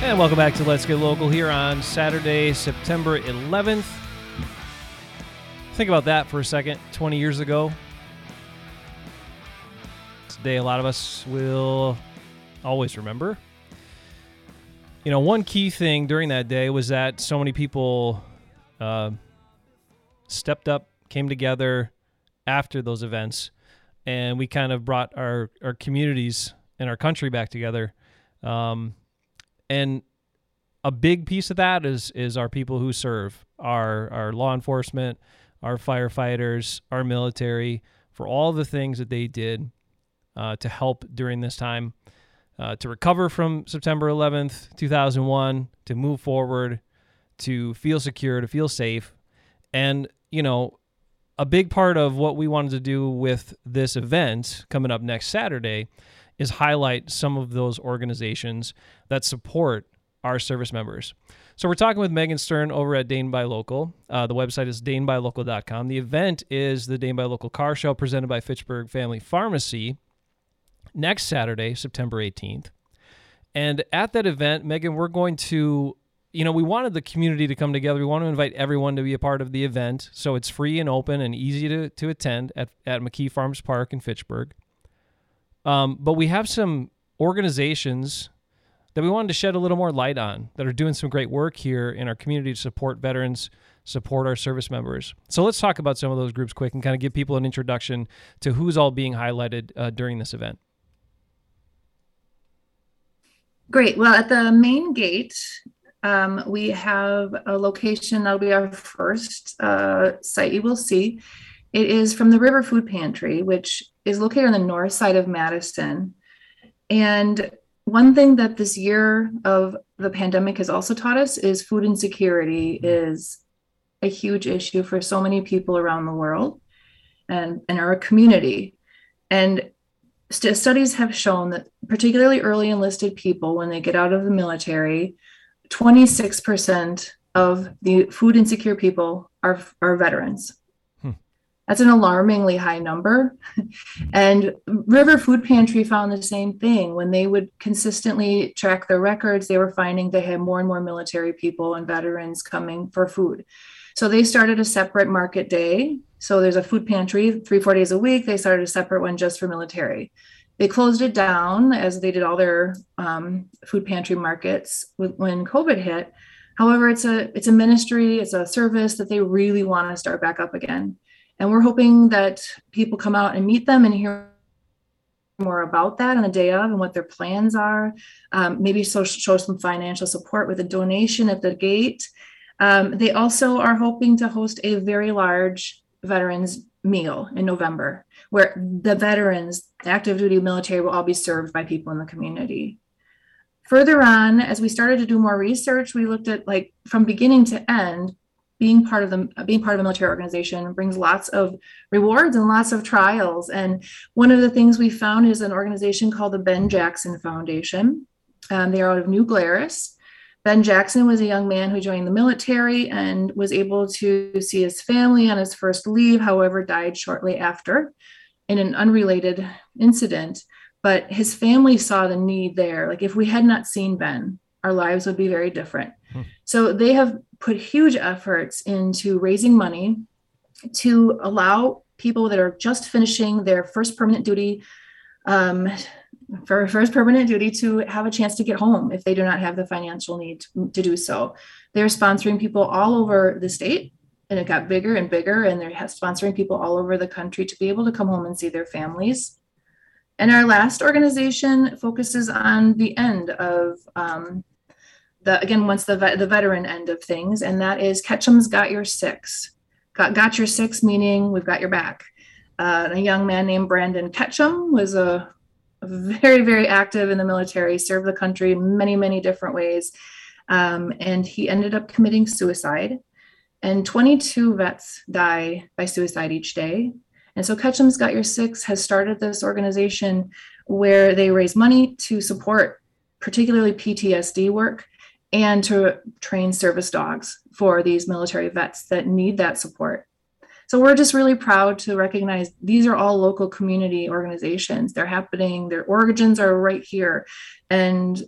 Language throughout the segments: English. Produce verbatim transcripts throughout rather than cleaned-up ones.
And welcome back to Let's Get Local here on Saturday, September eleventh. Think about that for a second. twenty years ago. Today, a lot of us will always remember. You know, one key thing during that day was that so many people uh, stepped up, came together after those events, and we kind of brought our, our communities and our country back together. Um, and a big piece of that is is our people who serve, our our law enforcement, our firefighters, our military, for all the things that they did uh, to help during this time, uh, to recover from September eleventh, two thousand one, to move forward, to feel secure, to feel safe. And, you know, a big part of what we wanted to do with this event coming up next Saturday is highlight some of those organizations that support our service members. So we're talking with Megan Stern over at Dane by Local. Uh, the website is dane by local dot com. The event is the Dane by Local Car Show presented by Fitchburg Family Pharmacy next Saturday, September eighteenth. And at that event, Megan, we're going to, you know, we wanted the community to come together. We want to invite everyone to be a part of the event. So it's free and open and easy to, to attend at, at McKee Farms Park in Fitchburg. Um, but we have some organizations that we wanted to shed a little more light on that are doing some great work here in our community to support veterans, support our service members. So let's talk about some of those groups quick and kind of give people an introduction to who's all being highlighted uh, during this event. Great. Well, at the main gate, um, we have a location that'll be our first uh, site you will see. It is from the River Food Pantry, which is located on the north side of Madison. And one thing that this year of the pandemic has also taught us is food insecurity is a huge issue for so many people around the world and in our community. And st- studies have shown that particularly early enlisted people, when they get out of the military, twenty-six percent of the food insecure people are, are veterans. That's an alarmingly high number. And River Food Pantry found the same thing. When they would consistently track their records, they were finding they had more and more military people and veterans coming for food. So they started a separate market day. So there's a food pantry three, four days a week. They started a separate one just for military. They closed it down as they did all their um, food pantry markets when COVID hit. However, it's a it's a ministry, it's a service that they really want to start back up again. And we're hoping that people come out and meet them and hear more about that on the day of and what their plans are. Um, maybe so, show some financial support with a donation at the gate. Um, they also are hoping to host a very large veterans meal in November, where the veterans, active duty military, will all be served by people in the community. Further on, as we started to do more research, we looked at, like, from beginning to end, being part of the being part of a military organization brings lots of rewards and lots of trials. And one of the things we found is an organization called the Ben Jackson Foundation. Um, they are out of New Glarus. Ben Jackson was a young man who joined the military and was able to see his family on his first leave, however, died shortly after in an unrelated incident. But his family saw the need there. Like, if we had not seen Ben, our lives would be very different. Hmm. So they have put huge efforts into raising money to allow people that are just finishing their first permanent duty, um, for first permanent duty to have a chance to get home if they do not have the financial need to, to do so. They're sponsoring people all over the state, and it got bigger and bigger, and they're sponsoring people all over the country to be able to come home and see their families. And our last organization focuses on the end of um, The, again, once the vet, the veteran end of things, and that is Ketchum's Got Your Six. Got, got Your Six, meaning we've got your back. Uh, a young man named Brandon Ketchum was a, a very, very active in the military, served the country in many, many different ways. Um, and he ended up committing suicide. And twenty-two vets die by suicide each day. And so Ketchum's Got Your Six has started this organization where they raise money to support particularly P T S D work and to train service dogs for these military vets that need that support. So we're just really proud to recognize these are all local community organizations. They're happening, their origins are right here. And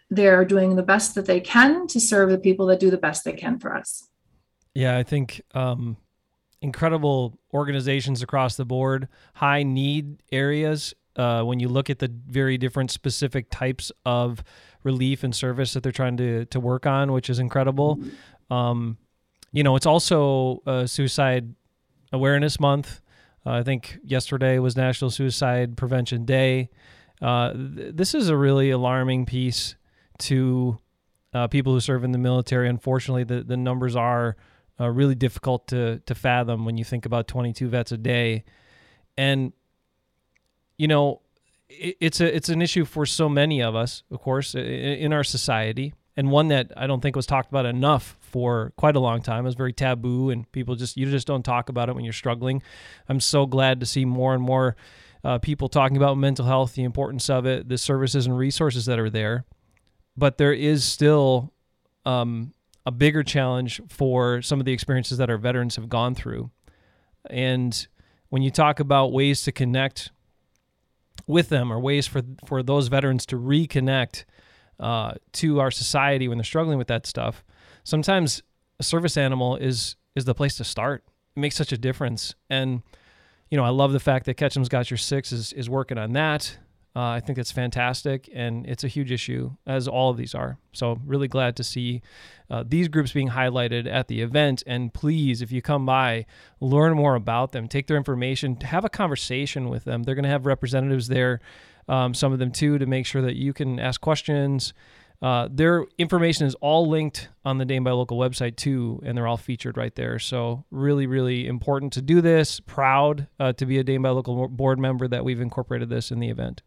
they're doing the best that they can to serve the people that do the best they can for us. Yeah, I think um, incredible organizations across the board, high need areas. Uh, when you look at the very different specific types of relief and service that they're trying to to work on, which is incredible. Um, you know, it's also uh, Suicide Awareness Month. Uh, I think yesterday was National Suicide Prevention Day. Uh, th- this is a really alarming piece to uh, people who serve in the military. Unfortunately, the, the numbers are uh, really difficult to to fathom when you think about twenty-two vets a day. And you know, it's a it's an issue for so many of us, of course, in our society, and one that I don't think was talked about enough for quite a long time. It was very taboo, and people just you just don't talk about it when you're struggling. I'm so glad to see more and more uh, people talking about mental health, the importance of it, the services and resources that are there. But there is still um, a bigger challenge for some of the experiences that our veterans have gone through. And when you talk about ways to connect with them, or ways for for those veterans to reconnect uh, to our society when they're struggling with that stuff, sometimes a service animal is is the place to start. It makes such a difference. And, you know, I love the fact that Ketchum's Got Your Six is, is working on that. Uh, I think that's fantastic, and it's a huge issue, as all of these are. So really glad to see uh, these groups being highlighted at the event. And please, if you come by, learn more about them, take their information, have a conversation with them. They're going to have representatives there, um, some of them too, to make sure that you can ask questions. Uh, their information is all linked on the Dane Buy Local website too, and they're all featured right there. So really, really important to do this. Proud uh, to be a Dane Buy Local board member that we've incorporated this in the event.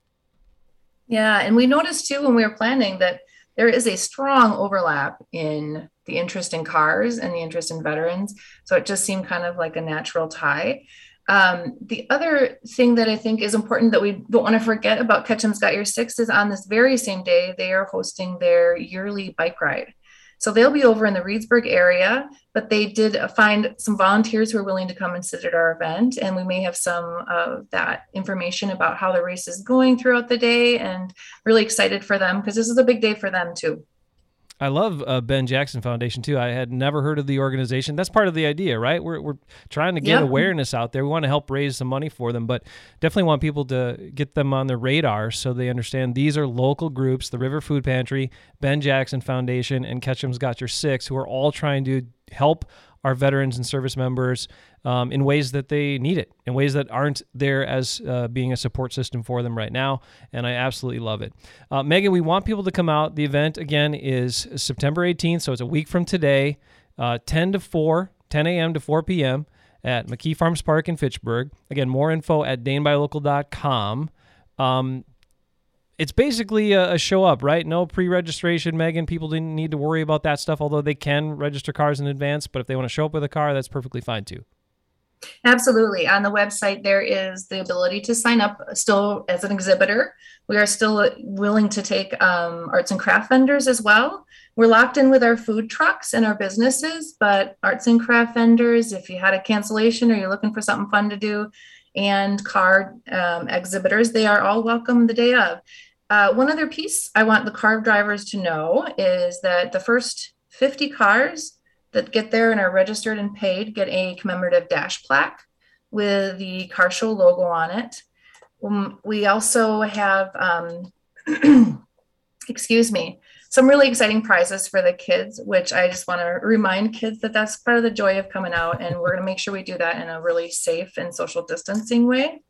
Yeah, and we noticed too when we were planning that there is a strong overlap in the interest in cars and the interest in veterans. So it just seemed kind of like a natural tie. Um, the other thing that I think is important that we don't want to forget about Ketchum's Got Your Six is on this very same day, they are hosting their yearly bike ride. So they'll be over in the Reedsburg area, but they did find some volunteers who are willing to come and sit at our event. And we may have some of that information about how the race is going throughout the day, and really excited for them because this is a big day for them too. I love uh, Ben Jackson Foundation too. I had never heard of the organization. That's part of the idea, right? We're we're trying to get yep. awareness out there. We want to help raise some money for them, but definitely want people to get them on their radar so they understand these are local groups, the River Food Pantry, Ben Jackson Foundation, and Ketchum's Got Your Six, who are all trying to help our veterans and service members um, in ways that they need it, in ways that aren't there as uh, being a support system for them right now. And I absolutely love it. Uh, Megan, we want people to come out. The event, again, is September eighteenth, so it's a week from today, uh, ten to four, ten a.m. to four p.m. at McKee Farms Park in Fitchburg. Again, more info at dane buy local dot com. Um, It's basically a, a show up, right? No pre-registration, Megan. People didn't need to worry about that stuff, although they can register cars in advance. But if they want to show up with a car, that's perfectly fine too. Absolutely. On the website, there is the ability to sign up still as an exhibitor. We are still willing to take um, arts and craft vendors as well. We're locked in with our food trucks and our businesses, but arts and craft vendors, if you had a cancellation or you're looking for something fun to do, and car um, exhibitors, they are all welcome the day of. Uh, one other piece I want the car drivers to know is that the first fifty cars that get there and are registered and paid get a commemorative dash plaque with the car show logo on it. Um, we also have, um, excuse me, some really exciting prizes for the kids, which I just want to remind kids that that's part of the joy of coming out, and we're going to make sure we do that in a really safe and social distancing way.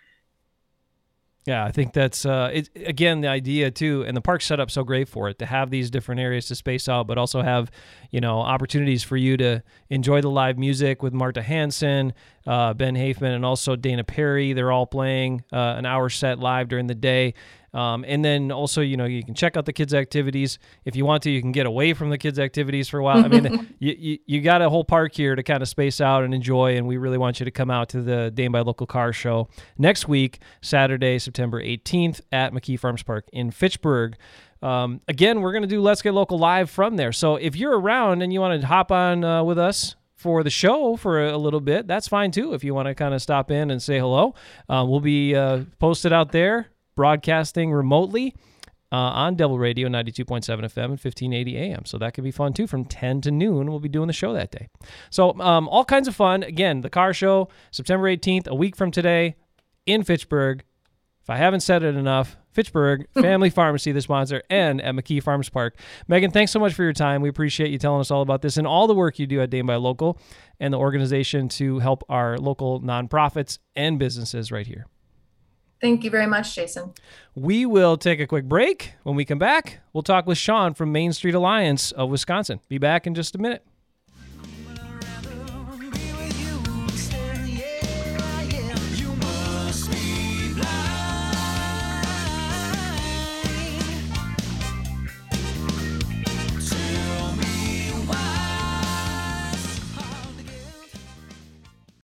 Yeah, I think that's, uh, it, again, the idea too, and the park's set up so great for it, to have these different areas to space out, but also have, you know, opportunities for you to enjoy the live music with Marta Hansen, uh, Ben Hafman, and also Dana Perry. They're all playing uh, an hour set live during the day. Um, and then also, you know, you can check out the kids' activities. If you want to, you can get away from the kids' activities for a while. I mean, you, you you got a whole park here to kind of space out and enjoy, and we really want you to come out to the Dane Buy Local Car Show next week, Saturday, September eighteenth at McKee Farms Park in Fitchburg. Um, again, we're going to do Let's Get Local live from there. So if you're around and you want to hop on uh, with us for the show for a little bit, that's fine too. If you want to kind of stop in and say hello, uh, we'll be uh, posted out there, broadcasting remotely. uh, on Devil Radio ninety-two point seven F M and fifteen eighty A M. So that could be fun, too. From ten to noon, we'll be doing the show that day. So um, all kinds of fun. Again, the car show, September eighteenth, a week from today, in Fitchburg. If I haven't said it enough, Fitchburg Family Pharmacy, the sponsor, and at McKee Farms Park. Megan, thanks so much for your time. We appreciate you telling us all about this and all the work you do at Dane by Local and the organization to help our local nonprofits and businesses right here. Thank you very much, Jason. We will take a quick break. When we come back, we'll talk with Sean from Main Street Alliance of Wisconsin. Be back in just a minute.